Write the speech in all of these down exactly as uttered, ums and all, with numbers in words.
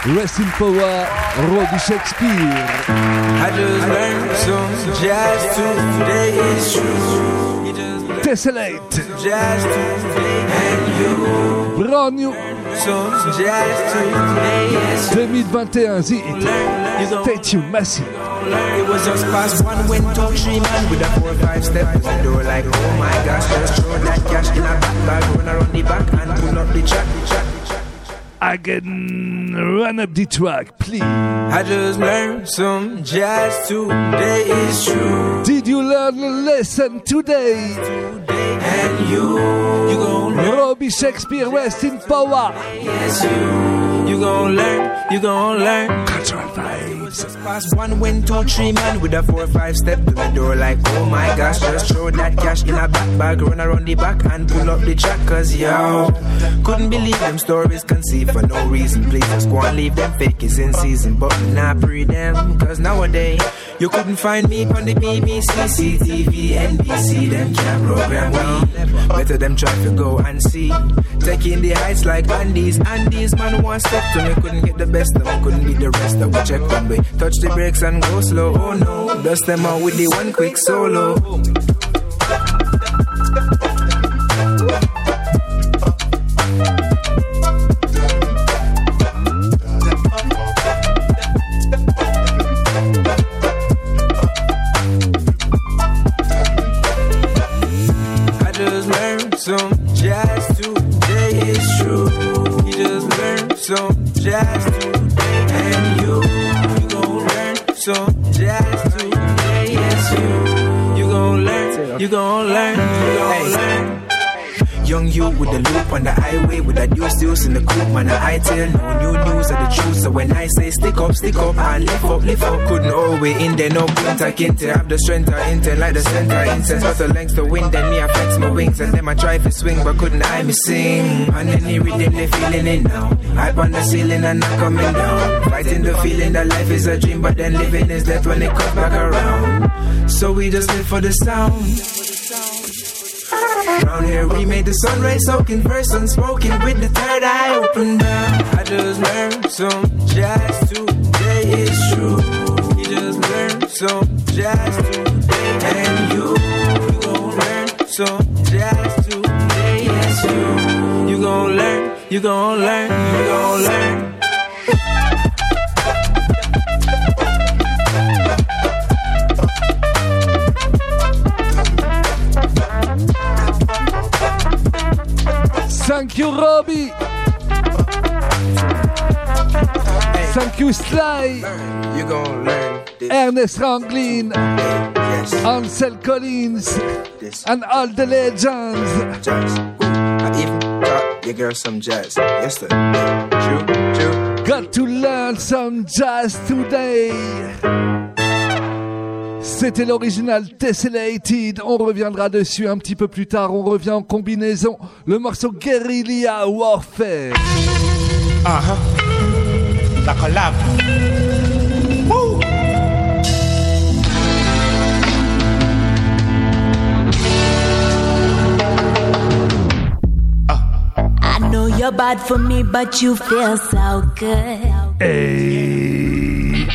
Rest in Power, Robbie Shakespeare. I just learned some jazz today, it's true. Tessellate. Jazz today, and you. Brand new. Some jazz today, it's true. twenty vingt et un, Z. Stay tuned, massive. It was just past one, went two, three man with a four, five step. The door like, oh my gosh, just throw that cash in a back bag, run around the back and pull up the track, the track. Again, run up the track, please. I just learned some jazz today, it's true. Did you learn a lesson today? Today and you, you gon' learn. Robbie Shakespeare, Rest in Power. Yes, you, you gon' learn, you gon' learn. Cultural vibes. Just past one, went two, three man with a four, five step to the door like, oh my gosh, just throw that cash in a back bag, run around the back and pull up the track, cause yo, couldn't believe them stories conceived for no reason. Please just go and leave them fake is in season, but not pre them, cause nowadays you couldn't find me on the B B C, C T V, N B C, them can't program we. Better them try to go and see. Taking the heights like Andes, Andes man one step to me, couldn't get the best of them, couldn't be the rest of we check one way. Touch the brakes and go slow, oh no, dust them out with the one quick solo. Some jazz today, it's true. You just learned some jazz today, and you, you gon' learn some jazz today, yes you. You gon' learn, you gon' learn, you gon' learn. Young you with the loop on the highway, with that deuce deuce in the coupe, man, I tell no new news of the truth. So when I say stick up, stick up, and lift up, lift up, couldn't always in there, no point I can't have the strength I intend, like the center incense, but the length to win, then me I flex my wings, and then I try to swing, but couldn't I me sing, and any rhythm they feeling it now, hype on the ceiling and not coming down, fighting the feeling that life is a dream, but then living is death when it comes back around, so we just live for the sound. Round here we made the sun rays soaking, first unspoken with the third eye open now. I just learned some jazz today, it's true. You just learned some jazz today, and you, you gon' learn some jazz today, yes you. You gon' learn, you gon' learn, you gon' learn. Thank you, Robbie. Thank you, Sly. You gon' learn this. Ernest Ranglin, Yes. Ansel Collins, This. and all the legends. Jazz. I even taught your girl some jazz. Yes, sir. True, true. Got to learn some jazz today. C'était l'original Tessellated. On reviendra dessus un petit peu plus tard. On revient en combinaison. Le morceau Guerrilla Warfare. Uh-huh. La collab. Woo! I know you're bad for me, but you feel so good. Hey.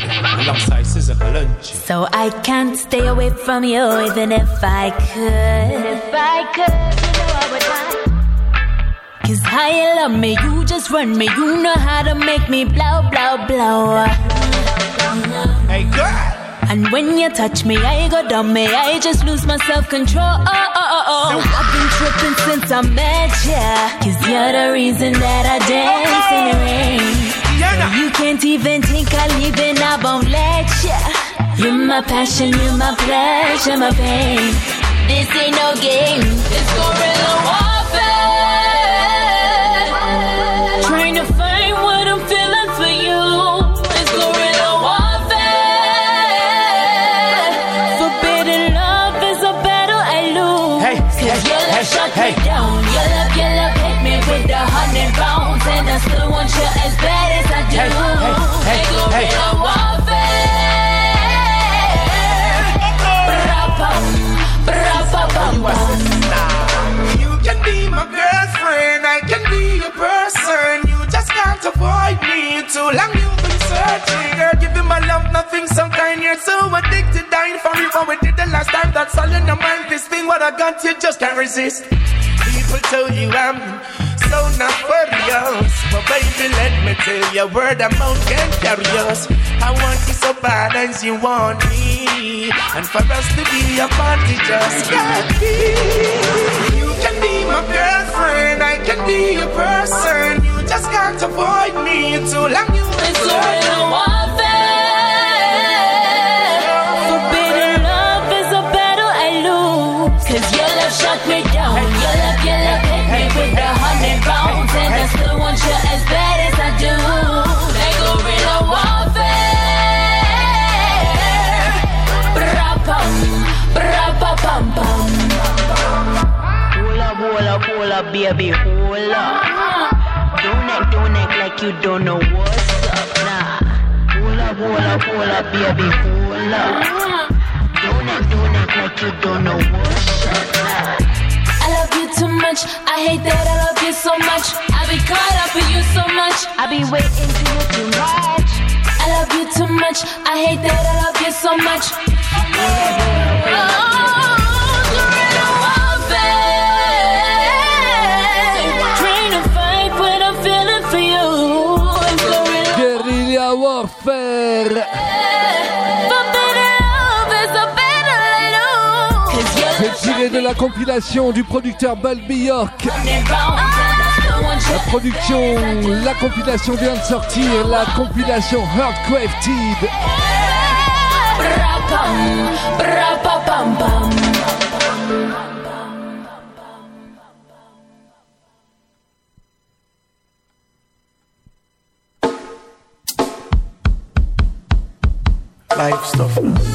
So I can't stay away from you, even if I could. If I could, you know I would lie. Cause how you love me, you just run me. You know how to make me blow, blow, blow. Hey girl! And when you touch me, I go dumb me. I just lose my self-control. Oh, oh, oh, oh. I've been tripping since I met ya. Cause you're the reason that I dance in the rain. You can't even think of leaving, I won't let ya. You're my passion, you're my pleasure, my pain. This ain't no game, it's guerrilla warfare. Trying to find what I'm feeling for you. It's guerrilla warfare. Forbidden love is a battle I lose. Hey, Cause hey, your love hey, shut hey. me down. Your love, your love hit me with the hundred rounds. And I still want you as bad as I do. Hey, hey, hey, hey. Guerrilla warfare. Bra-bum, bra-ba-bum-bum. You can be my girl. too long you've been searching. Girl, give you my love, nothing, some kind. You're so addicted, dying for you. What we did the last time, that's all in your mind. This thing, what I got, you just can't resist. People told you I'm so not furious, but baby, let me tell you, word of mouth can carry us. I want you so bad as you want me, and for us to be a party just can't be. You can be my girlfriend, I can be your person. You just can't avoid me. Too long you been searching. Forbidden love is a battle I lose, 'cause your love shut me down. Your love, your love hit me with a hundred rounds, and I still want you as bad as I do. Like guerrilla warfare. Bra-pum, bra-pa-pum-pum. Hold up, hold up, hold up, baby, hold up. Don't act, don't act like you don't know what's up, nah. Hold up, hold up, hold up, baby, hold up. Don't act, don't act like you don't know what's up, nah. I love you too much, I hate that I love you so much. I be caught up with you so much, I be waiting for you too much. I love you too much, I hate that I love you so much. Oh, guerrilla warfare. Train to fight when I'm feeling for you. Guerrilla Warfare. C'est tiré de la compilation du producteur Bulby York. La production, la compilation vient de sortir, la compilation Heartcrafted. Life stuff.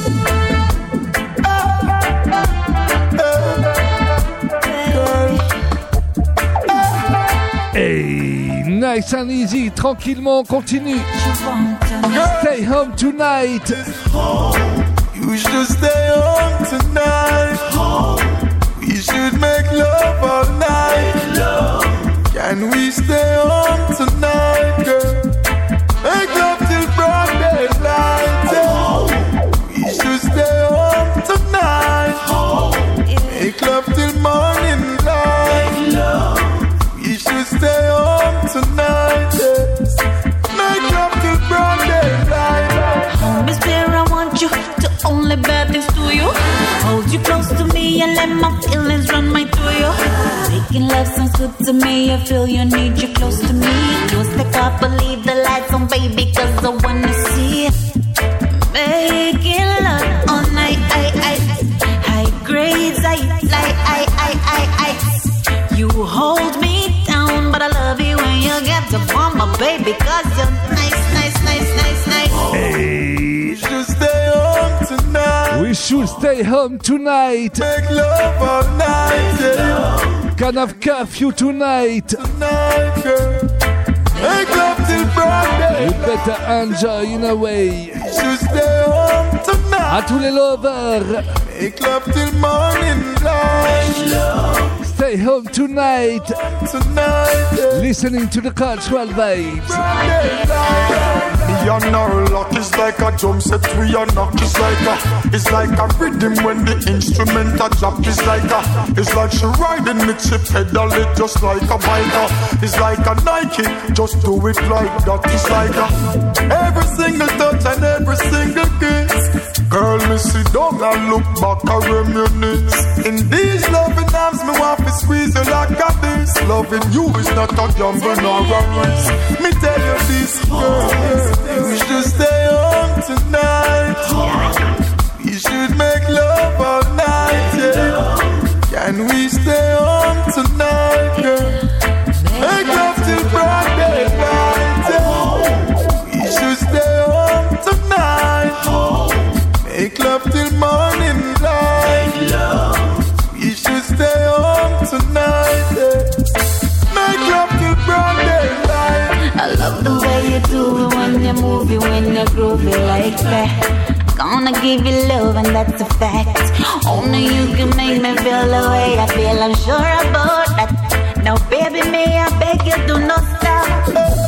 Hey, nice and easy, tranquillement, on continue. Stay home tonight. You should stay home tonight. We should make love all night. Can we stay home tonight, girl? Make love till broad daylight. We should stay home tonight. Make love till morning light. We should stay home tonight. Yes. Make love till broad daylight. Miss Bear, I want you to only bad things to you. Hold you close to me and let my feelings run right through you. Making love sounds good to me. I feel you need you close to me. You stick up and leave the lights on, baby, 'cause I wanna see it. Making love all night, I, I, high grades, I, like, I, I, I, I. You hold me down, but I love you when you get to form my baby, 'cause you're nice, nice, nice, nice, nice. Hey. We should stay home tonight. We should stay home tonight. Make love all night, yeah. Can have curfew tonight. Tonight, girl. Make love till broad day. You better enjoy in a way. We should stay home tonight. À tous les lovers. Make love till morning light. Stay home tonight. Tonight, yeah. Listening to the cultural vibes. Me and our luck is like a drum set, we are knock. It's like a, it's like a rhythm when the instrument a drop. It's like a, it's like she riding it, she pedal it just like a biker. It's like a Nike, just do it like that. It's like a, every single touch and every single kiss. Girl, me sit down and look back and reminisce. In these loving arms, me want to squeeze you like a this. Loving you is not a gamble nor a risk. Me tell you this, girl, you should stay home tonight. We should make love all night, yeah. Can we stay home tonight, girl? Make love till broad daylight, yeah. We should stay home tonight. Make love till morning light. We should stay home tonight, yeah. Make love till broad daylight. I love the way you do it when you move it, when you groove it like that. Gonna give you love and that's a fact. Only you can make me feel the way I feel, I'm sure about that. Now baby, me, I beg you do not stop.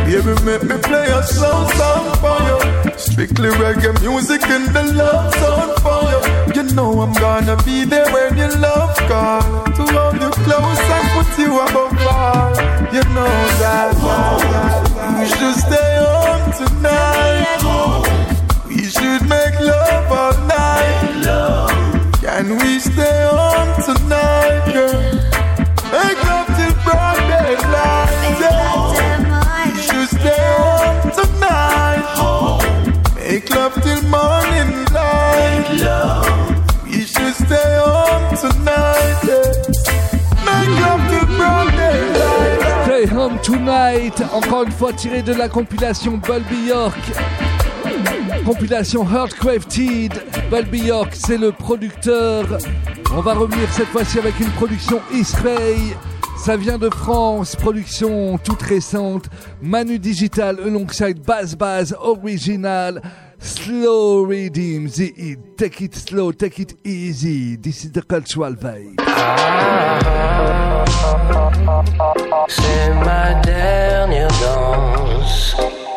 Baby, make me play a slow song for you. Strictly reggae music and the love song for you. You know I'm gonna be there when you love call. To hold you close and put you above all. You know that, that, that, that. We should stay home tonight. We should make love all night. Can we stay home tonight, girl? Make love till broad daylight. We should stay home tonight. Make love till morning light. We should stay home tonight. Make love till broad daylight. Stay home tonight. Encore une fois tiré de la compilation Bulby York. Compilation Heartcrafted. Bulby York, c'est le producteur. On va revenir cette fois-ci avec une production Israël. Ça vient de France, production toute récente. Manu Digital alongside Baz Baz Original. Slow Redeem, the it. Take it slow, take it easy. This is the cultural vibe. Ah, c'est ma dernière danse.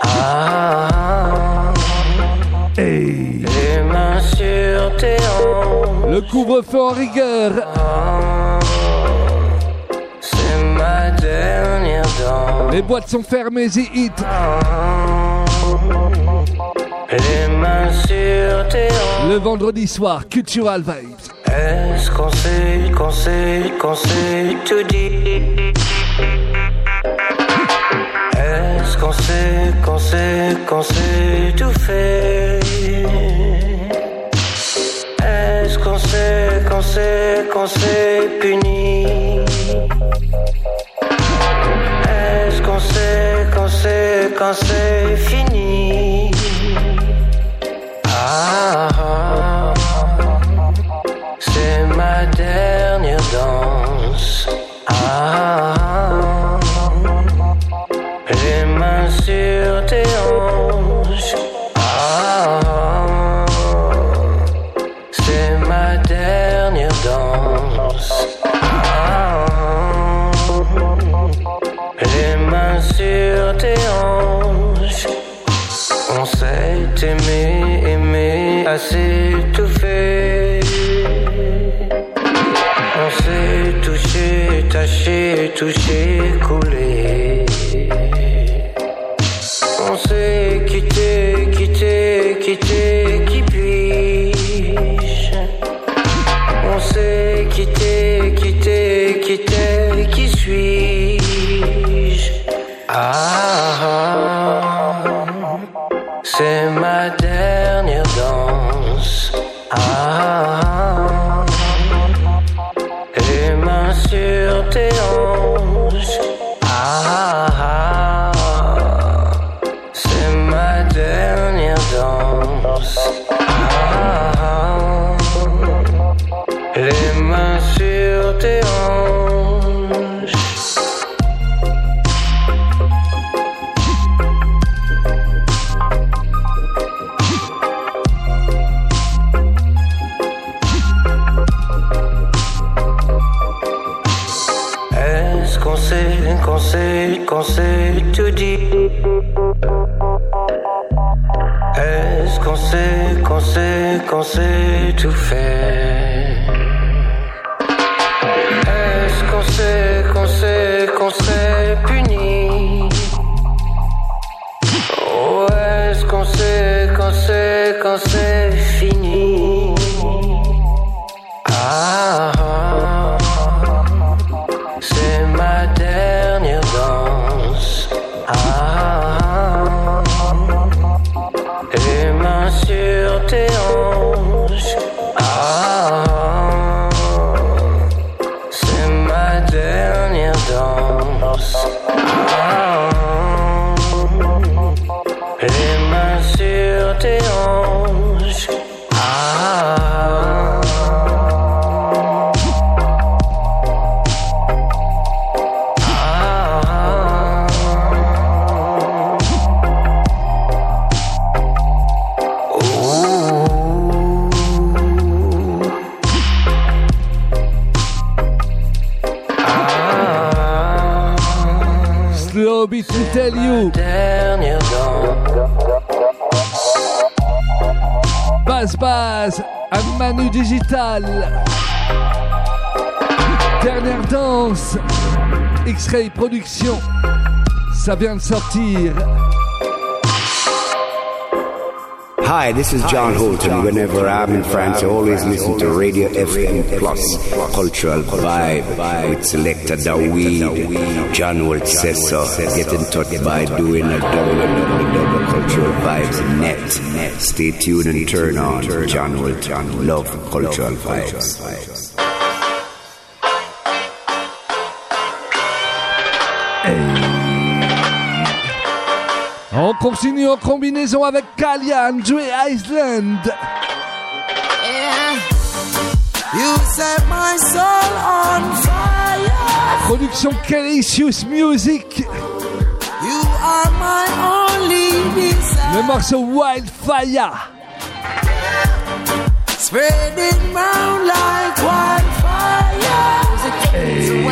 Ah, hey. Les mains sur tes hanches. Le couvre-feu en rigueur. Ah, c'est ma dernière danse. Les boîtes sont fermées, the it. Ah, les mains sur tes hanches. Le vendredi soir, Cultural Vibes. Est-ce qu'on sait, qu'on sait, qu'on sait tout dit? Est-ce qu'on sait, qu'on sait, qu'on sait tout fait? Est-ce qu'on sait, qu'on sait, qu'on sait puni? Est-ce qu'on sait, qu'on sait, qu'on sait fini? Ah, ah, c'est ma dernière danse. Ah, les mains sur tes hanches. Ah, c'est ma dernière danse. Ah, les mains sur tes hanches. On s'est aimé, aimé, assez tout fait. On s'est touché, taché, touché, coulé. On s'est quitté, quitté, quitté, qui puis-je? On s'est quitté, quitté, quitté, qui suis-je? Ah, c'est ma dernière danse. Ah, les mains sur tes hanches. Ah, c'est ma dernière danse. Ah, les mains sur tes hanches. Est-ce qu'on sait, qu'on sait, qu'on sait tout dit? Est-ce qu'on sait, qu'on sait, qu'on sait tout fait? Est-ce qu'on sait, qu'on sait, qu'on sait puni? Oh, est-ce qu'on sait, qu'on sait, qu'on sait fini? Ah, c'est ma dernière danse. Ah, les mains sur tes hanches. Ah, c'est ma dernière danse. Ah, les mains sur tes hanches. Ah, Slow beat to tell you. Baz Baz, un Manu Digital. Dernière danse, X-Ray Production, ça vient de sortir. Hi, this is John Holton. Whenever I'm in France, I always listen to Radio F M Plus, Cultural Vibe, with Selector Daweed. John Holt says so. Get in touch by doing a double, double, double Cultural Vibes net. Stay tuned and turn on. John Holton, love Cultural Vibes. On continue en combinaison avec Kalian, Dre Island. Yeah. You set my soul on fire. Production Calicious Music. You are my only desire. Le morceau Wildfire. Spreading round like wildfire. Hey.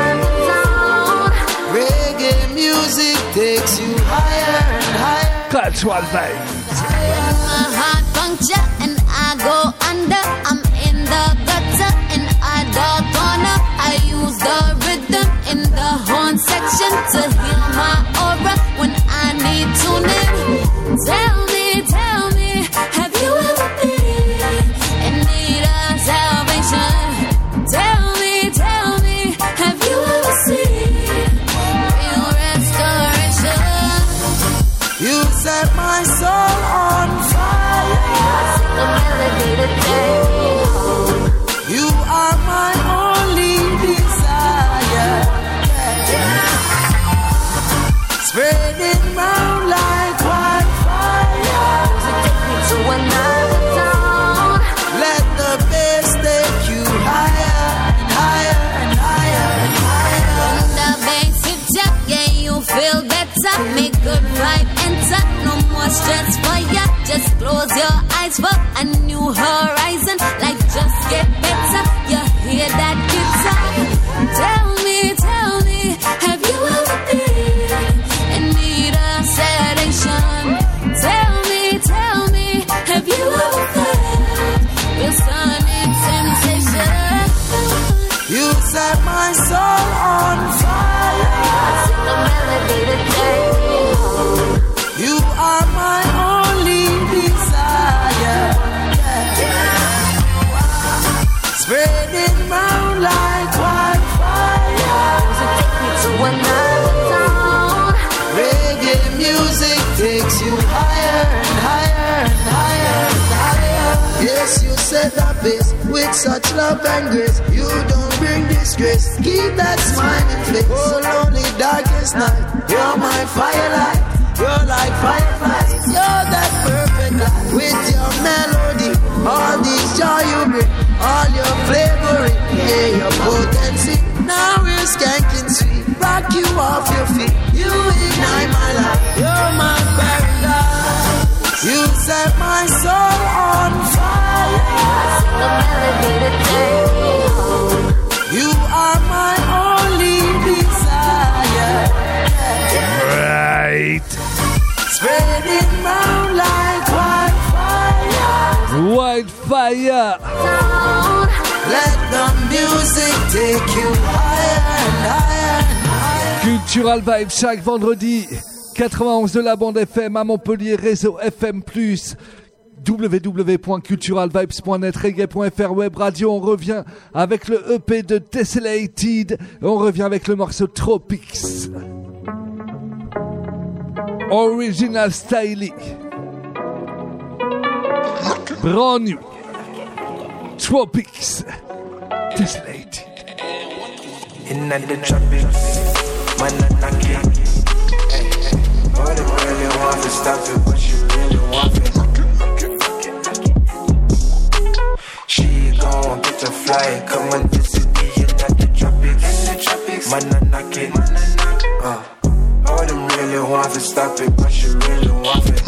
Reggae music takes you higher and higher. Cultural Vibes. My heart puncture and I go under. I'm in the gutter in a dark corner. I use the rhythm in the horn section to heal my aura when I need tuning. Tell me, tell me, have you ever been in need of salvation? Tell me, tell me, have you ever seen real restoration? You set my soul on fire. The melody today. You are my only desire. Yeah. Spreading round like wildfire. To another town. Let the bass take you higher and higher and higher and higher. When the bass hits ya, yeah, you feel better. Make good vibe enter. No more stress for ya. Just close your eyes for a new horizon. Life just get better. You hear that guitar? Tell me, tell me, have you ever been in need of sedation? Tell me, tell me, have you ever felt real sonic sensation? You set my soul on fire. The melody today. You are my only desire. Yeah. Spreading round like wildfire. Take me to another town. Reggae music takes you higher and higher and higher and higher. Yes, you set the pace with such love and grace. You don't bring disgrace. Keep that smiling face. Oh, lonely darkest night, you're my firelight. You're like fireflies. You're that perfect light. With your melody, all these joy you bring, all your flavoring, yeah, your potency. Now we're skanking sweet. Rock you off your feet. You ignite my life. You're my paradise. You set my soul on fire. The melody today. You are my only desire. Right. Spreading round like wildfire. Wildfire. Let the music take you higher and higher and higher. Cultural Vibe chaque vendredi. quatre-vingt-onze de la bande F M à Montpellier, réseau F M plus, w w w point cultural vibes point net, reggae point f r, web radio. On revient avec le E P de Tessellated. On revient avec le morceau Tropics. Original Styling. Brand new. Tropics. Tessellated. In the tropics, man, I knock it. Oh, they really want to stop it, but she really want it. She gon' get a flight, come on visit me in the tropics. Man, I knock it. Uh. Oh, them really want to stop it, but she really want it.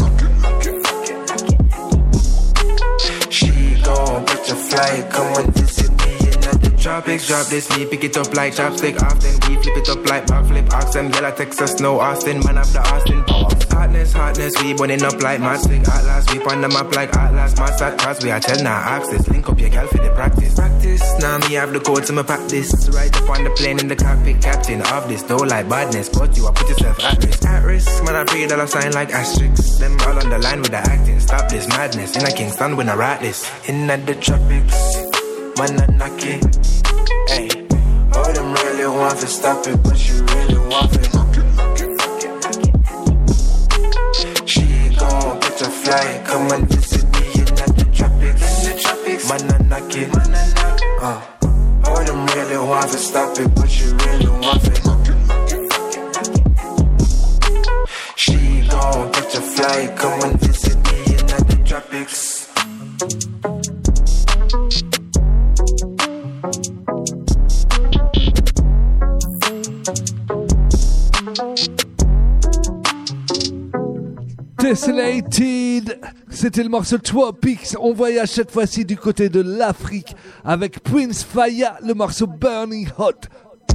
She gon' get a flight, come on visit me in the tropics. Drop this, me pick it up like chopstick. Often we flip it up like backflip. Oxen, Villa, Texas, no Austin. Man after Austin. Hot hotness, hotness. We burning up like matchstick. Atlas, we on the map like Atlas. Master cause we are tell now access. Link up your gal for the practice. Practice, now me have the code to my practice. Right up on the plane in the cockpit, captain of this. Don't like badness, but you are put yourself at risk. At risk, man, I pray dollar sign like asterisks. Them all on the line with the acting. Stop this madness. In a Kingston when I write this. In at the tropics, man, I knock it. Hey, all them really want to stop it, but you really want it. She gon' catch a flight, come and visit me in at the tropics. In the tropics, man, I knock it. Uh, all them really want to stop it, but you really want it. She gon' catch a flight, come and visit me in at the tropics. Tessellated, c'était le morceau Tropics. On voyage cette fois-ci du côté de l'Afrique avec Prince Faya, le morceau Burning Hot.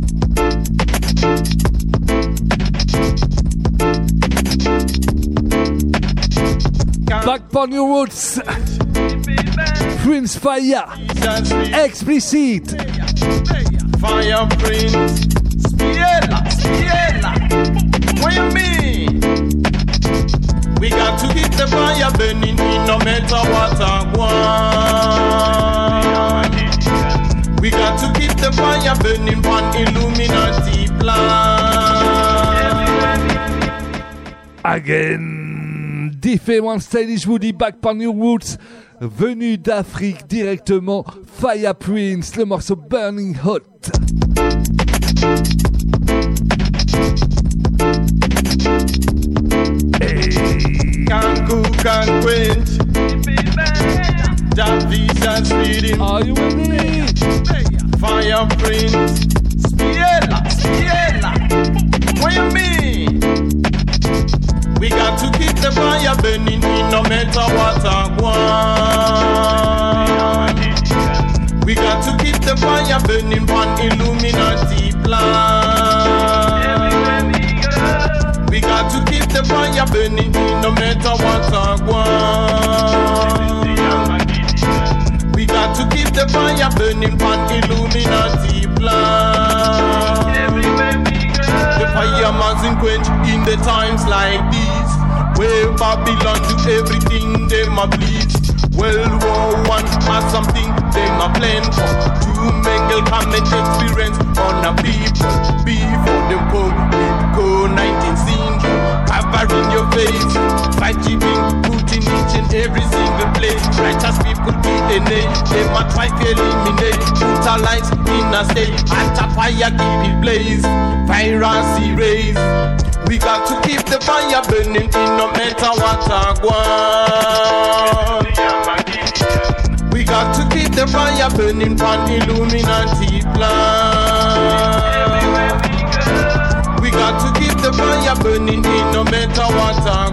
Back on your roots, Prince Faya, explicit. Fire Prince, Spiella, Spiella, what you mean? We got to keep the fire burning in no matter what I want. We got to keep the fire burning on Illuminati plan. Again, différent stylish Woody, back on your roots, venu d'Afrique directement, Fire Prince, le morceau Burning Hot. Can't cook, can't quench. That vision's reading. Are you ready? Fire Prince, Spiella, Spiella. What you mean? We got to keep the fire burning in no matter what I want. We got to keep the fire burning on Illuminati plan. We got to keep the fire burning no matter what I want. We got to keep the fire burning on Illuminati plan. The fire mustn't quench in the times like these, where Babylon do everything they ma please. World War One has something they ma plan for, to mingle common experience on a people before them come with go nineteen syndrome, covering your face, fight keeping, putting each and every single place. Righteous people D N A, they ma try to eliminate, put our lights in a state, at a fire keep it blaze, piracy raise. We got to keep the fire burning in no matter what I want. We got to keep the fire burning on Illuminati plan. We got to keep the fire burning in no matter what I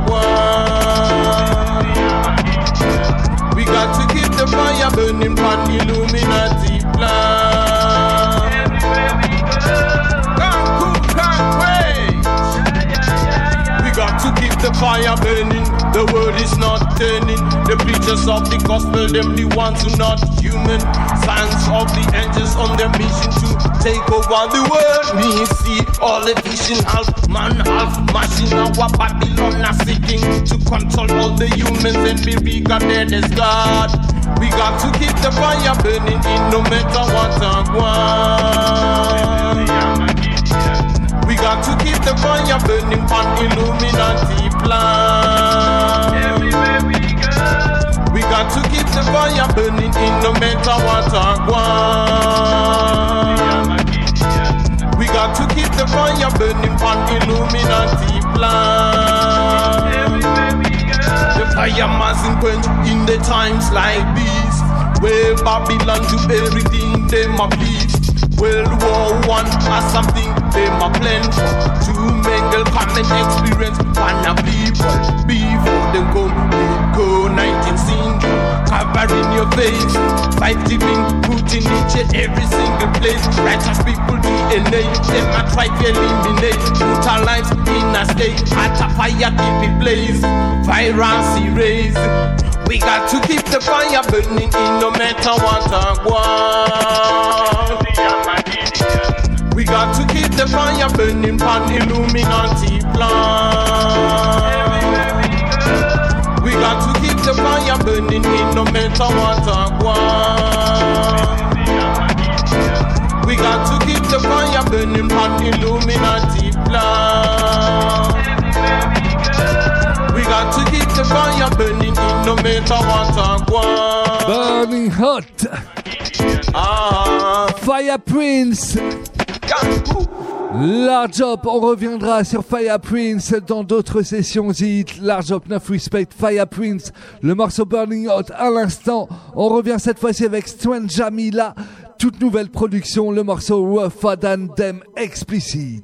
want. We got to keep the fire burning on Illuminati plan. Can't cook, can't wait. We got to keep the fire burning. The word is not turning. The preachers of the gospel, them the ones who not human. Sons of the angels on their mission to take over the world. Me see all the vision, half man, half machine. Our Babylon are seeking to control all the humans and be regarded as God. We got to keep the fire burning in no matter what I want. We got to keep the fire burning on Illuminati plan. Everywhere we go. We got to keep the fire burning in no matter what I want. We got to keep the fire burning on Illuminati plan. Everywhere we go. The fire mustn't quench in the times like these, where Babylon do everything they ma please. World War One has something they ma plan for, to mingle common experience on a people before they come with go nineteen syndrome, covering your face, fight giving, put putting each and every single place. Righteous people D N A, them I try to eliminate. Put our lives in a state, at a fire keep it blaze. Virus erase. We got to keep the fire burning in no matter what I want. We got to keep the fire burning on Illuminati plan. We got to keep the fire burning in no matter what I want. We got to keep the fire burning on Illuminati plan. We got to keep the fire burning in no matter what I want. Burning hot. Ah. Fire Prince. Large Up, on reviendra sur Fire Prince dans d'autres sessions hit. Large Up, neuf Respect, Fire Prince, le morceau Burning Hot à l'instant. On revient cette fois-ci avec Strange Jamila, toute nouvelle production, le morceau Rougher Than Them Explicit.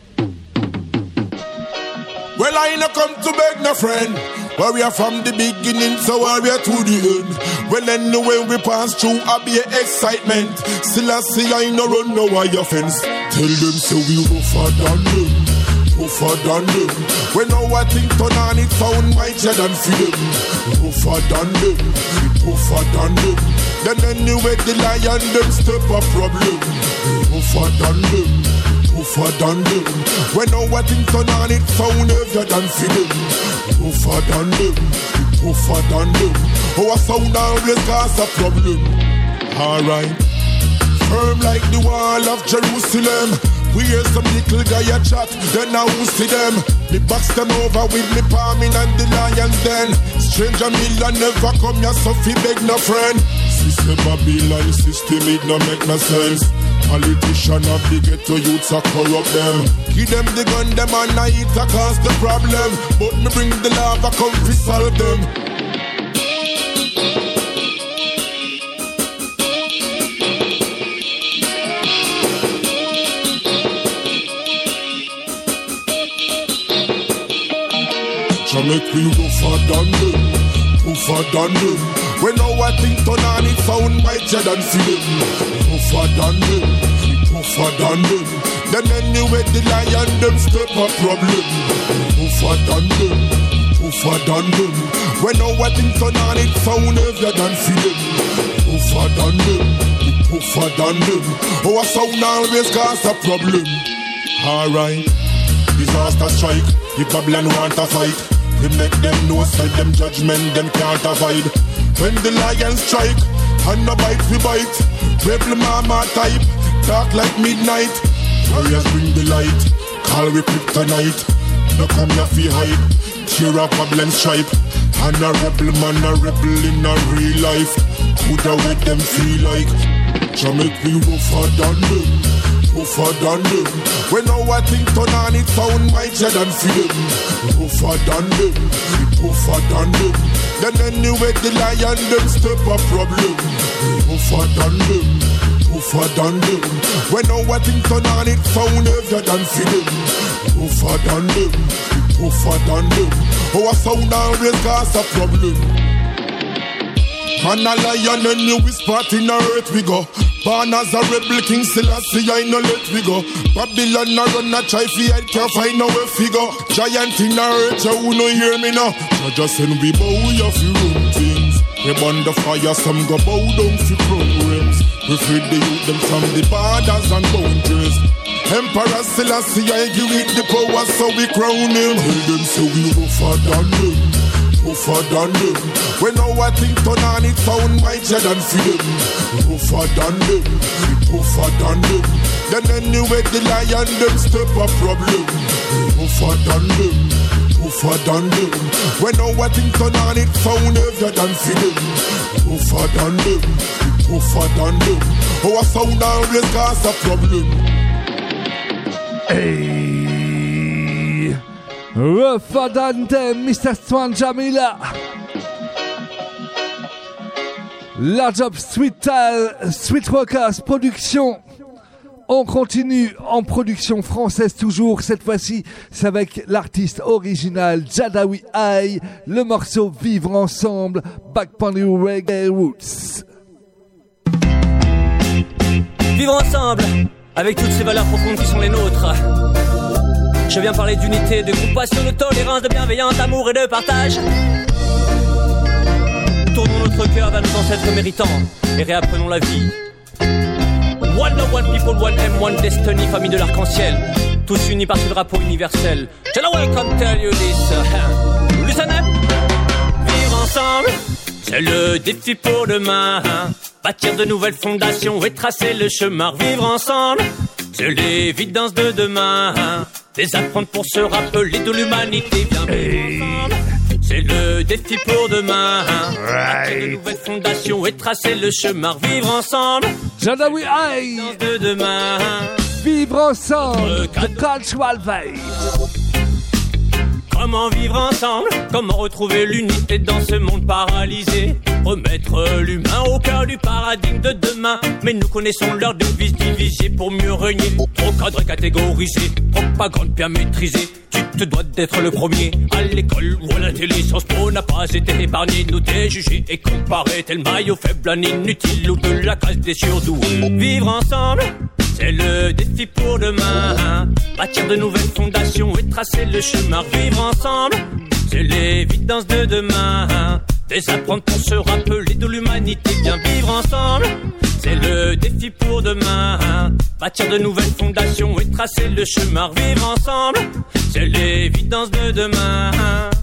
Well, I ain't come to beg no friend. Warrior from the beginning, so warrior to the end. Well, anyway, we pass through, I be excitement. Still I see I no run no wire fence. Tell them, so we rougher than them, rougher than them. When our thing turn on, it sound mightier than for them. Rougher than them, rougher than them. Then anyway, the lion, them step a problem. Rougher than them, rougher than them. When our thing turn on, it sound heavier than for them. Rougher than them, rougher than them. Our sound always cause a problem. Alright, firm like the wall of Jerusalem. We hear some little guy a chat, then I will see them. Me box them over with me palming and the lions then. Stranger Miller never come here, so fi beg no friend. System Babylon system, it no make no sense. Politician of the ghetto youths a corrupt them. Give them the gun, them and I it a cause the problem. But me bring the lava, come fi solve them. So make we rougher than them, rougher than them. When our thing turn on, it sound mightier than for them. Rougher than them, rougher than them. Then anyway the lion them step a problem. Rougher than them, rougher than them. When our thing turn on, it sound heavier than for them. Rougher than them, rougher than them. Our sound always cause a problem. Alright, disaster strike. The Babylon want to fight. We make them know, side them judgment, them can't avoid. When the lions strike, and no bite we bite. Rebel mama type, dark like midnight. Warriors bring the light, call we kryptonite. No come here fi hide, tear up Babylon stripe. And a rebel man, a rebel in a real life. Coulda what them feel like. So make we rougher than them, rougher than them. When our thing turn on, it sound mightier than for them. Rougher than them, rougher than them. Then anyway the lion them step a problem. Rougher than them, rougher than them. When our thing turn on, it sound heavier than for them. Rougher than them, rougher than them. Our sound always cause a problem. And a lion and you whisper in the earth we go. Born as a rebel king, still I see I no let we go. Babylon a run a try fi hide, can't find no way fi go. Giant in the earth, you who no hear me now. So just send we bow you fi run things. We burn the fire, some go bow down fi crown rims. We free the youth them from the borders and boundaries. Emperor still I see I give it the power, so we crown him. Tell them so we rougher than them, rougher than them. When our thing turn on, it sound mightier than for them. Rougher than them, rougher than them. Then anyway the lion them step a problem. Rougher than them, rougher than them. When our thing turn on, it sound heavier than for them. Rougher than them, rougher than them. Our sound always cause a problem. Hey, rougher than them, Mister Strange Jamila. Large Up Sweet, uh, Sweet Rockers production. On continue en production française toujours. Cette fois-ci, c'est avec l'artiste original Jadawi High. Le morceau Vivre Ensemble, Back Pony Reggae Roots. Vivre ensemble, avec toutes ces valeurs profondes qui sont les nôtres. Je viens parler d'unité, de compassion, de tolérance, de bienveillance, d'amour et de partage. Tournons notre cœur vers nos ancêtres méritants et réapprenons la vie. One love, one people, one aim, one destiny, famille de l'arc-en-ciel. Tous unis par ce drapeau universel. Shall I welcome tell you this? Uh, listen up. Vivre ensemble, c'est le défi pour demain. Bâtir de nouvelles fondations et tracer le chemin. Vivre ensemble, c'est l'évidence de demain. Désapprendre pour se rappeler de l'humanité. Viens vivre ensemble, c'est le défi pour demain. Bâtir de nouvelles fondations et tracer le chemin. Vivre ensemble, Jadawi Aïe. De demain. Vivre ensemble, the cultural vibe. Comment vivre ensemble? Comment retrouver l'unité dans ce monde paralysé? Remettre l'humain au cœur du paradigme de demain. Mais nous connaissons l'heure de vice divisé pour mieux régner. Trop cadre catégorisé, propagande bien maîtrisée. Tu te dois d'être le premier à l'école ou à la télé. Sciences Po n'a pas été épargné. Nous déjuger et comparer tel maillot faible, un inutile ou de la classe des surdoués. Vivre ensemble, c'est le défi pour demain. Bâtir de nouvelles fondations et tracer le chemin. Vivre ensemble, c'est l'évidence de demain. Désapprendre pour se rappeler de l'humanité. Bien vivre ensemble, c'est le défi pour demain. Bâtir de nouvelles fondations et tracer le chemin. Vivre ensemble, c'est l'évidence de demain.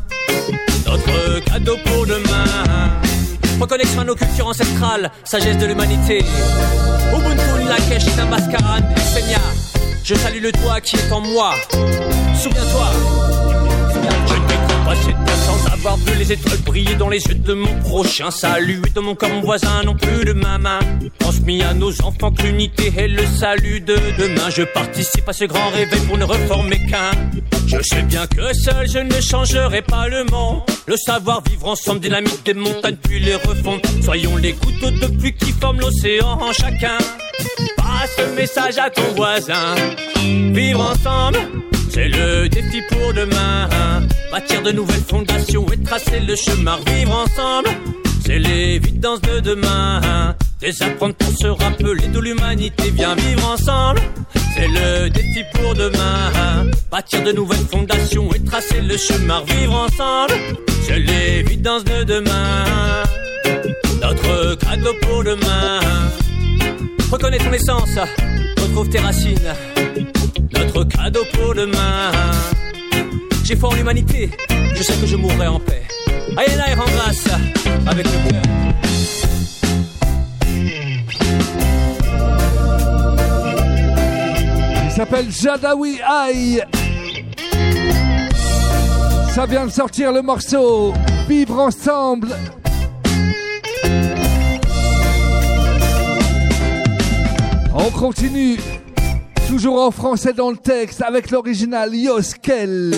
Notre cadeau pour demain. Reconnexion à nos cultures ancestrales, sagesse de l'humanité. Ubuntu, Lakesh, Namaskaran, Senya. Je salue le toi qui est en moi. Souviens-toi. Je ne m'écoute pas cette terre sans avoir vu les étoiles briller dans les yeux de mon prochain. Salut de mon corps, mon voisin, non plus de ma main. Transmis à nos enfants que l'unité est le salut de demain. Je participe à ce grand réveil pour ne reformer qu'un. Je sais bien que seul je ne changerai pas le monde. Le savoir vivre ensemble dynamite des montagnes puis les refondre. Soyons les gouttes de pluie qui forment l'océan en chacun. Passe ce message à ton voisin. Vivre ensemble, c'est le défi pour demain. Bâtir de nouvelles fondations et tracer le chemin. Vivre ensemble, c'est l'évidence de demain. Désapprendre pour se rappeler de l'humanité. Viens vivre ensemble, c'est le défi pour demain. Bâtir de nouvelles fondations et tracer le chemin. Vivre ensemble, c'est l'évidence de demain. Notre cadeau pour demain. Reconnais ton essence, retrouve tes racines. Notre cadeau pour demain. J'ai foi en l'humanité, je sais que je mourrai en paix. Allez là et rends grâce avec le cœur. Il s'appelle Jadawi Aïe. Ça vient de sortir le morceau Vivre ensemble. On continue. Toujours en français dans le texte avec l'original Yoskel.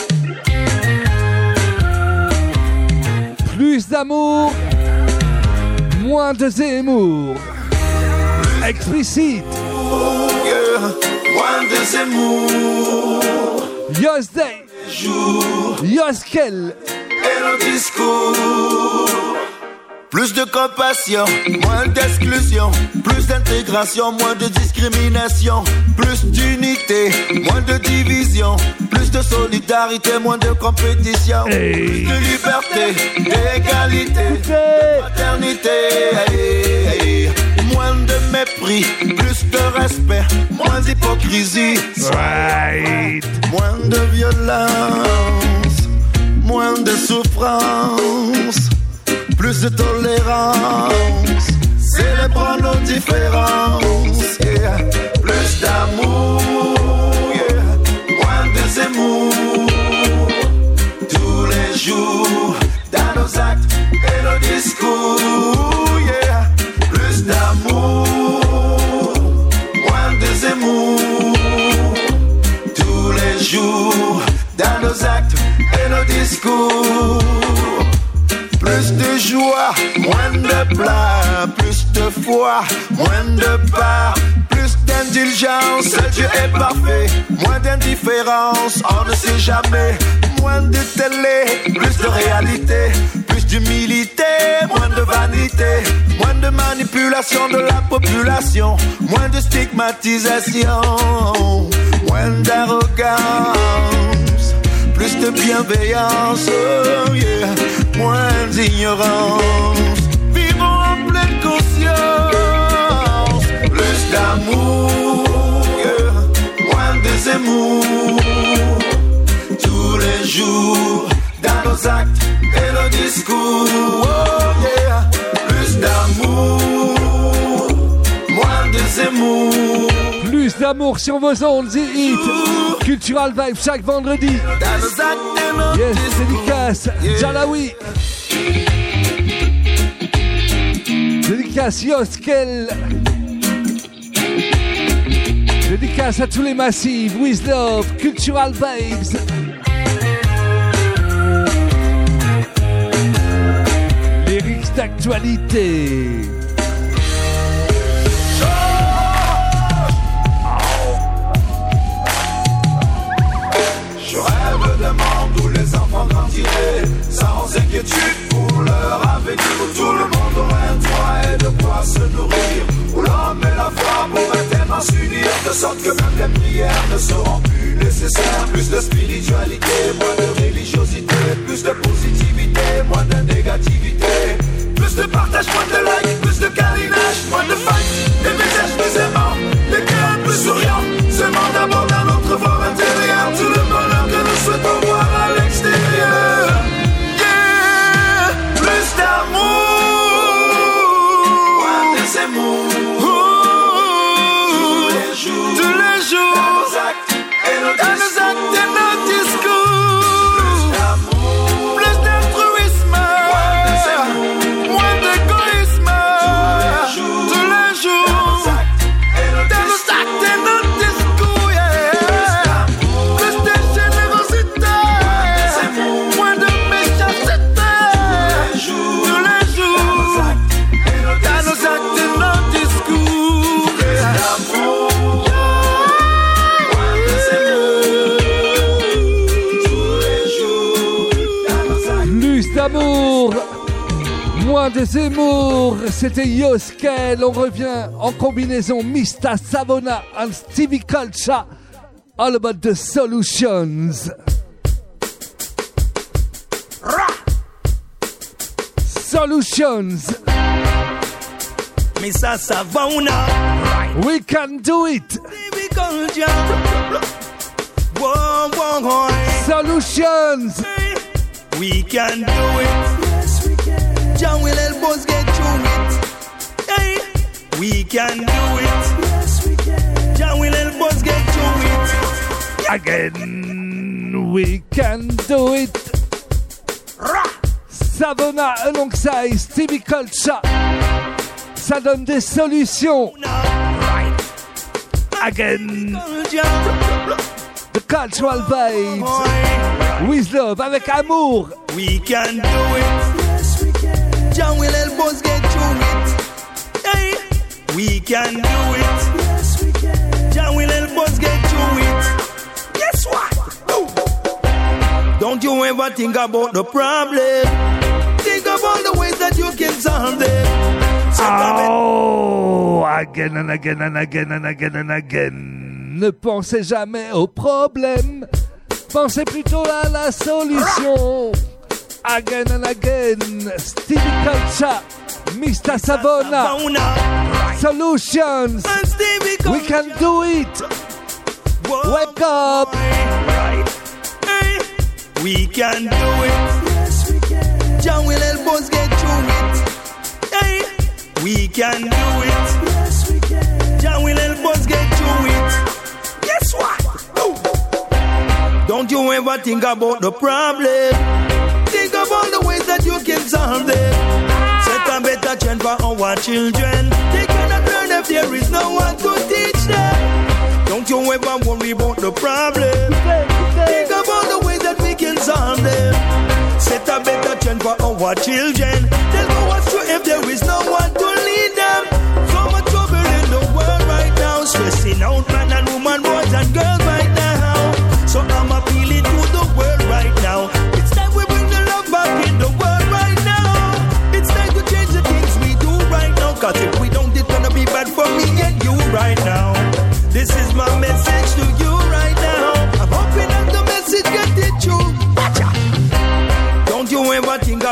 Plus d'amour, moins de Zemmour. Explicite. Oh yeah, moins de Zemmour. Yosday. Yoskel. Et le discours. Plus de compassion, moins d'exclusion, plus d'intégration, moins de discrimination, plus d'unité, moins de division, plus de solidarité, moins de compétition, hey. Plus de liberté, d'égalité, de fraternité, hey, hey. Moins de mépris, plus de respect, moins d'hypocrisie, right. Moins de violence, moins de souffrance. Plus de tolérance, célébrons nos différences, yeah. Plus d'amour, yeah. Moins de Zemmour. Tous les jours, dans nos actes et nos discours, yeah. Plus d'amour, moins de Zemmour. Tous les jours, dans nos actes et nos discours. Plus de joie, moins de plats, plus de foi, moins de part, plus d'indulgence, seul Dieu est parfait, moins d'indifférence, on ne sait jamais, moins de télé, plus de réalité, plus d'humilité, moins de vanité, moins de manipulation de la population, moins de stigmatisation, moins d'arrogance, plus de bienveillance, oh yeah, moins d'ignorance. Vivons en pleine conscience, plus d'amour, yeah, moins de zémour, tous les jours, dans nos actes et nos discours, oh yeah, plus d'amour, moins de zémour. Plus d'amour sur vos ondes, The Hit. Cultural Vibe chaque vendredi. Yes, dédicace, Jalawi. Dédicace, Yoskel. Dédicace à tous les massifs. With Love, Cultural Vibes. Lyrics d'actualité. Sans inquiétude pour leur avenir, où tout le monde aurait un toit et de quoi se nourrir, où l'homme et la foi pourraient tellement s'unir, de sorte que même les prières ne seront plus nécessaires. Plus de spiritualité, moins de religiosité, plus de positivité, moins de négativité, plus de partage, moins de like, plus de câlinage, moins de fight, des visages plus aimants, des cœurs plus souriants. Ce monde aborde à notre fort intérieur tout le bonheur que nous souhaitons voir à l'extérieur. Yeah, plus d'amour, moins de zémour, tous les jours, tous les jours, dans nos actes et nos discours, plus d'amour, plus d'altruisme, moins de zémour, moins d'égoïsme, tous les jours, dans nos actes et nos discours, yeah, plus de générosité, moins de méchanceté, tous les jours, dans nos actes et nos discours, plus d'amour, moins de zémour, tous les jours, dans nos actes. Plus d'amour, moins de Zemmour. C'était Yoskel. On revient en combinaison Mista Savona and Stevie Culture. All about the solutions. Solutions. Mista Savona, We can do it. Stevie Culture. Whoa, whoa, whoa. Solutions. We can do it. Yes, we can. John will help us get through it. Hey, we can do it. Yes, we can. John will help us get through it. Again, we can do it. Savona alongside Stevie Culture. Ça donne des solutions. Again. The cultural vibes. With love, avec amour. We can do it. Yes, we can. John will help us get through it. Hey, we can do it. Yes, we can. John will help us get through it. Guess what? Oh. Don't you ever think about the problem. Think about the ways that you can solve them. Oh, again and again and again and again and again. Ne pensez jamais au problème. Pensez plutôt à la solution. Again and again. Stevie Culture, Mista Savona. Solutions. We can do it. Wake up. We can do it. Yes, we can. John will help us get through it. Hey, we can do it. Yes, we can. John will help us get through it. Guess what? Oh. Don't you ever think about the problem. Think about the ways that you can solve them. Set a better trend for our children. They cannot learn if there is no one to teach them. Don't you ever worry about the problem. Think about the ways that we can solve them. Set a better trend for our children. They'll go astray if there is no one to lead them. So much trouble in the world right now. Stressing out man and woman, boys and girls right now. So I'm appealing to the world right now. It's time we bring the love back in the world right now. It's time to change the things we do right now. Cause if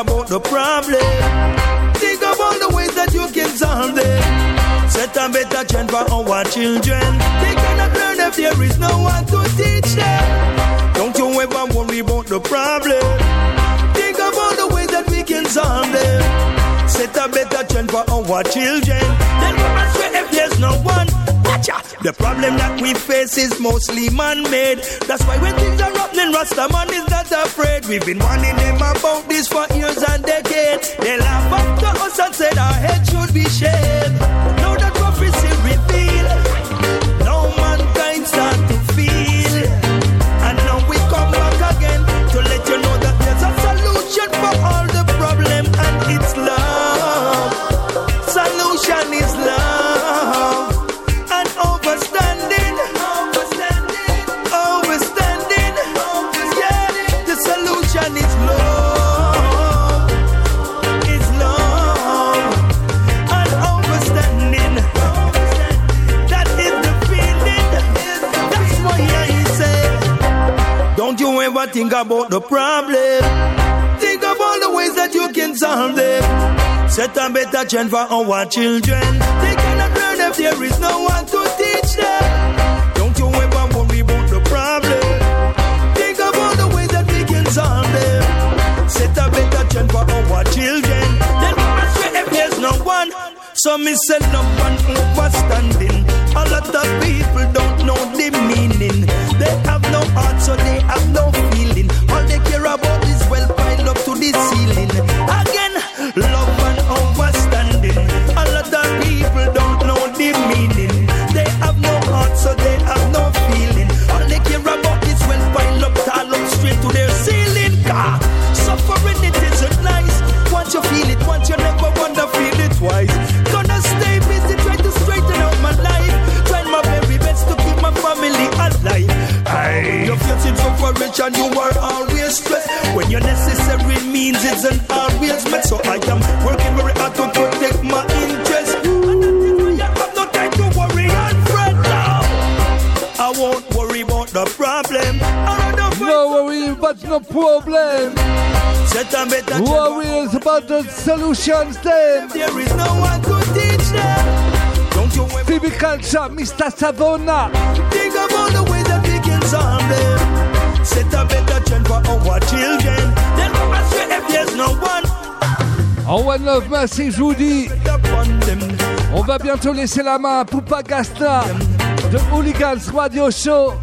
about the problem. Think about the ways that you can solve them. Set a better trend for our children. They cannot learn if there is no one to teach them. Don't you ever worry about the problem. Think about the ways that we can solve them. Set a better trend for our children. Then we must say if there's no one. The problem that we face is mostly man-made. That's why when things are happening, Rastaman is not afraid. We've been warning them about this for years and decades. They laugh after us and said our head should be shaved. Now that prophecy revealed, now mankind start to feel. And now we come back again to let you know that there's a solution for all the problem, and it's love. Solution is love. Overstanding, overstanding, overstanding, yeah, the solution is love, is love, and overstanding, that is the feeling, that's why I say, don't you ever think about the problem, think of all the ways that you can solve them, set a better trend for our children, they cannot learn if there is no one to teach them. Don't you ever worry about the problem. Think about the ways that we can solve them. Set a better trend for our children. Then we must say if there's no one. So me say love and overstanding. A lot of people don't know the meaning. They have no heart, so they have no feeling. All they care about is well piled up to the ceiling. Again, love and overstanding. A lot of people don't know the meaning. They have no heart, so they have no feeling. All they care about is well piled up, tall up straight to their ceiling. Car suffering it isn't nice. Once you feel it, once you never wanna feel it twice. Gonna stay busy, try to straighten out my life. Trying my very best to keep my family alive. Aye. You're getting so for rich and you are always stressed. When your necessary means isn't always met. So I am working very hard to protect my interest. And that is why I have no time to worry and fret now. I won't worry about the problem. No worry about no problem. Set a better worries about the solutions then. There is no one to teach them. Don't you ever Phoebe Culture, Mister Savona. Think about the way that we can solve them. Set a better trend for our children. Then we must say if there's no one. En One Love Massive, je vous dis, on va bientôt laisser la main à Poupa Gasta de Hooligans Radio Show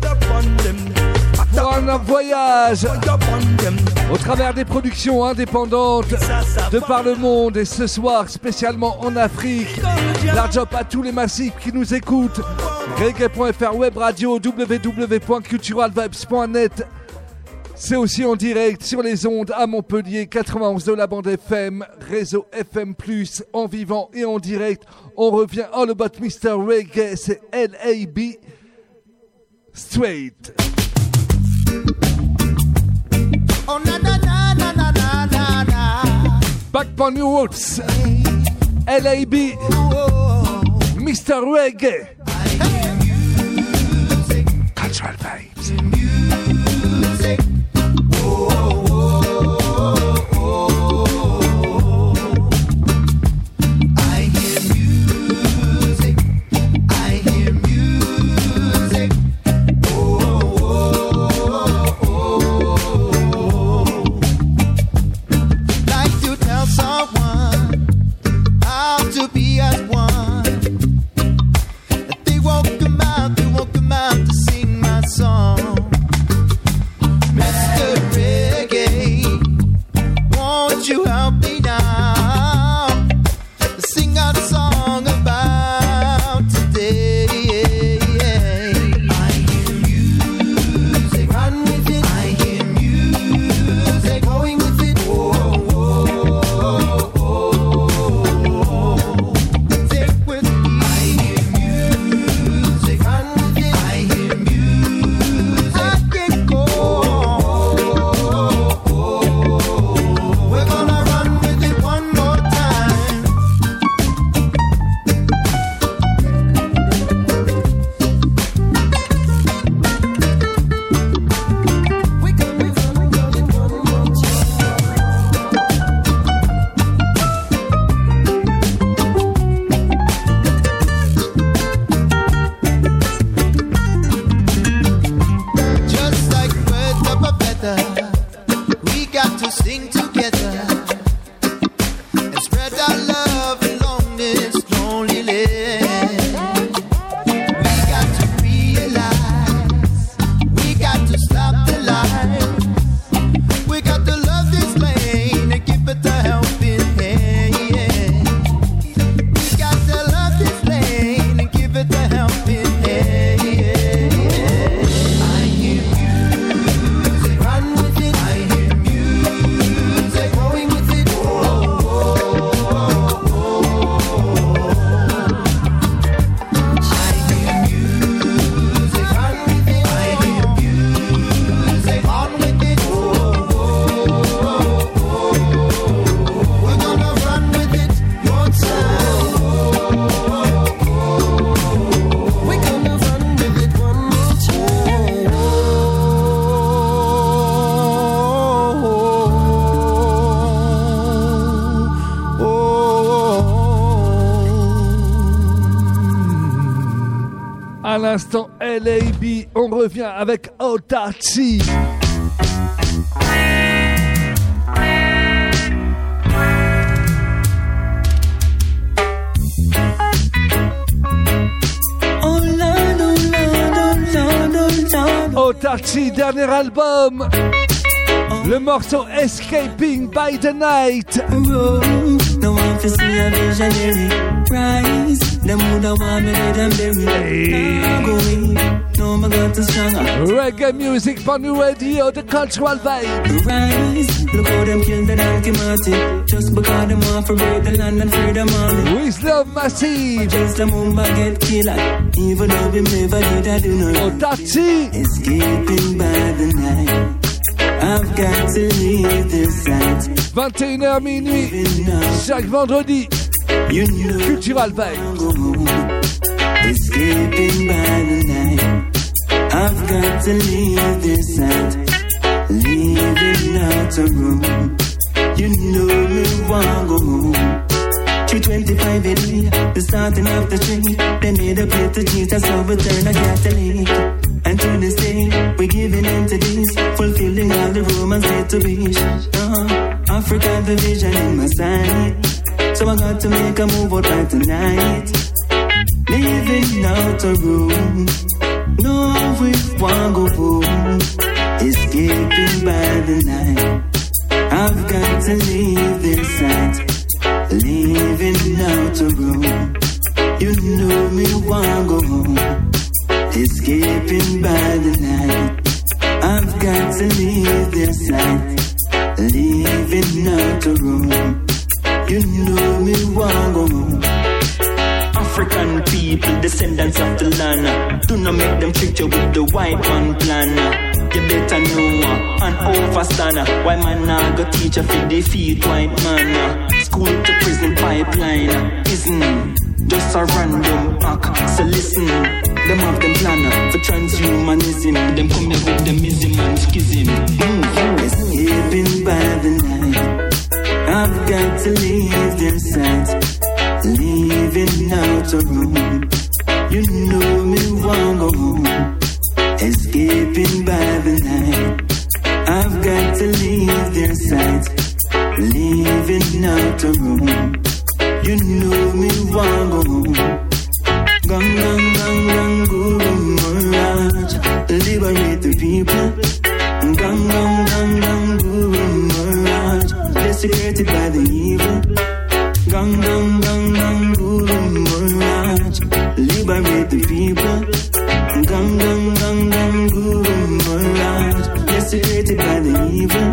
pour un voyage au travers des productions indépendantes de par le monde et ce soir spécialement en Afrique. Large up à tous les massifs qui nous écoutent. reggae point f r, web radio, w w w point cultural vibes point net. C'est aussi en direct sur les ondes à Montpellier, quatre-vingt-onze de la bande F M, réseau F M plus, en vivant et en direct. On revient all about mister Reggae, c'est L A B Straight. Oh, na, na, na, na, na, na, na, na. Back on your roots, L A B, mister Reggae. Cultural vibes. Music. Oh, oh, oh, oh, oh. I hear music. I hear music. Oh, oh, oh, oh. Like to tell someone how to be as one. If they won't come out, they won't come out to sing my song. Mister Reggae, won't you help me now? Sing out a song about today. I hear music, run with it. I hear music, going with it. Oh, oh, oh, oh. Take with me. I hear music, run with it. I hear music, I can go. We're gonna run with it. À l'instant, L A B, on revient avec Otachi. Otachi, dernier album. Le morceau Escaping by the Night. No one to see a visionary rise. Them woulda want me dead and buried. Now going, no my God to stronger. Reggae music for the radio, the cultural vibe. Rise, look how them kill the donkey Marty. Just because them want to break the land and free them army. With love massive. Just the Mumba get killed. Even though we never did I do no. Otachi. Escaping by the night. I've got to leave this side. vingt et une heures minuit, chaque vendredi, Cultural Vibe. Escaping by the night. I've got to leave this side. Leaving out a room. You know me want go home. three twenty-five a day, the starting of the train. They made a play to Jesus, so we turn a Catholic. And to this day, we're giving into this, fulfilling all the Romans said to be. Uh, Africa, the vision in my sight. So I got to make a move out right tonight. Leaving out a room. No, we want go home. Escaping by the night. I've got to leave this side. Leaving out a room. You know me want go home. Escaping by the night. I've got to leave this side. Leaving out a room. You know me want go home. African people, descendants of the land. Do not make them trick you with the white man plan. You better know an overstander. Why man now go teach you to defeat white man? School to prison pipeline isn't just a random act. So listen, them have them plan for transhumanism. Them come here with them ism and schism. Mm. Escaping by the night. I've got to leave them sides. Leaving out a room. You know me want go home. Escaping by the night. I've got to leave their sides. Leaving out a room. You know me want go home. Gang, gang, gang, gang, guru mirage. Liberate the people. Gang, gang, gang, gang, guru mirage. Desecrated by the evil. Gang, gang, gang, gang, guru mirage. Liberate the people. Gang, gang, gang, gang, guru mirage. Desecrated by the evil.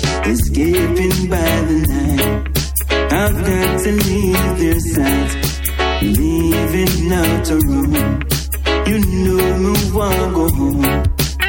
Escaping by the night. I've got to leave their sight. Leaving out a room. You know me want go home.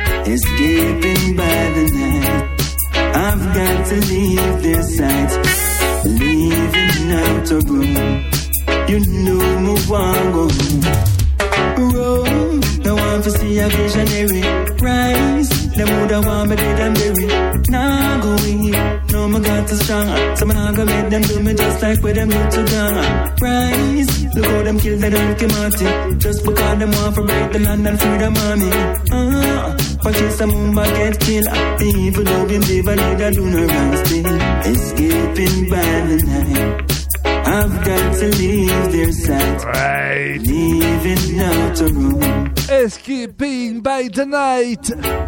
Escaping by the night. I've got to leave their sight. Leaving out a room. You know me want go home. Roam, no one to see a visionary rise. Them woulda want me dead and buried. Now go in, no my God is stronger. So I'm gonna make them do me just like where them used to Ghana. Rise, look how them kill the donkey Marty. Just because them want to break the land and free the mommy. Ah, but she's a mumba get killed. Even though we never need a do no wrong still. Escaping by the night. I've got to leave their sight. Right. Leaving out a room. Escaping by the night.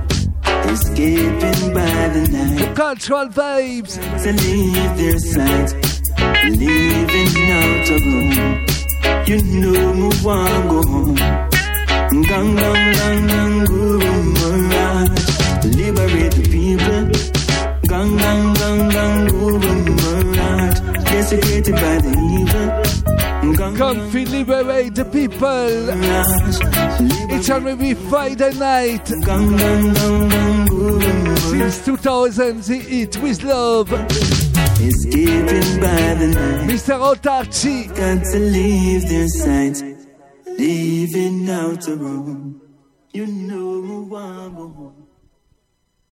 Escaping by the night. The cultural vibes. To leave their sight. Leaving out a room. You know me want go home. Gang, gang, gang, gang, guru mirage. Liberate the people. Gang, gang, gang, gang, guru mirage. Desecrated by the evil. Gang, come feel liberate the people. It's already Friday night. Gang, gang, gang, gang, guru mirage. Since two thousand, the hit with love. Escaping by the night. Mister Otachi. Got to leave their sight. Leaving out a room. You know me want go home.